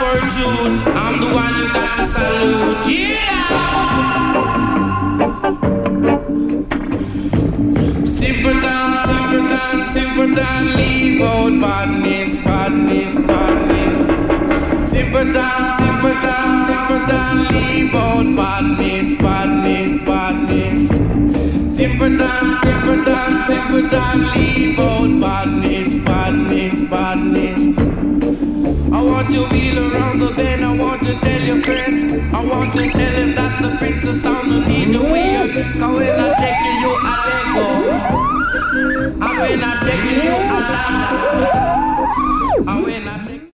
word truth. I'm the one you got to salute. Sympathy, leave out badness, badness, badness. Sympathy, leave out badness, badness, badness. Sympathy, leave out badness, badness, badness. I want to wheel around the bend, I want to tell your friend, I want to tell him that the princess sound don't need the wheel. Cause when I check you, I let go. And when I check you, I let go.